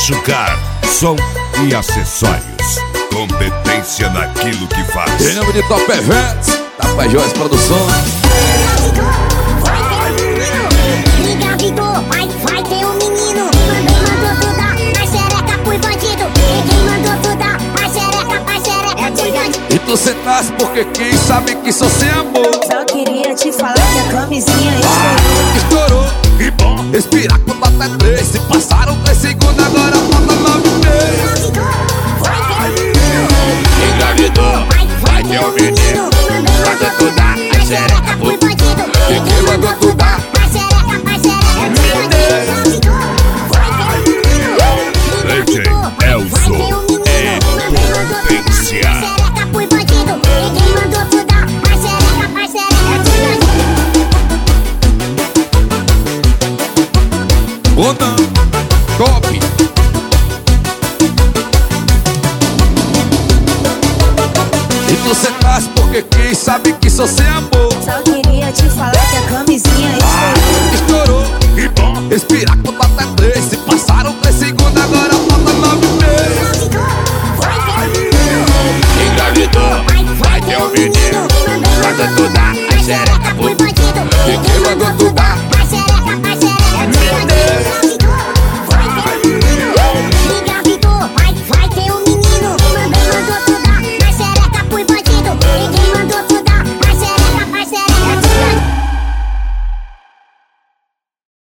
machucar, som e acessórios. Competência naquilo que faz. Em nome de Top Eventos, Tapajós Produções. Engravidou, vai ter um menino. Mandou tu dar a xereca pro bandido. Quem mandou tu dar a xereca pra xereca? E tu sentasse porque quem sabe que sou sem amor. Só queria te falar que a camisinha Estourou, que bom. Respirar com até 3. Se passaram 3 segundos, agora falta 9 meses. Engravidou, vai ter um menino. Mandou tu dar a xereca pro bandido. Quem mandou tu dar a xereca pra xereca? DJ Elzo é potência. Xereca pro bandido. Quem mandou tu dar a xereca pra xereca? ou não? Top. E tu sentasse porque quem sabe que sou sem amor. Só queria te falar que a camisinha Estourou, que bom. Respirar com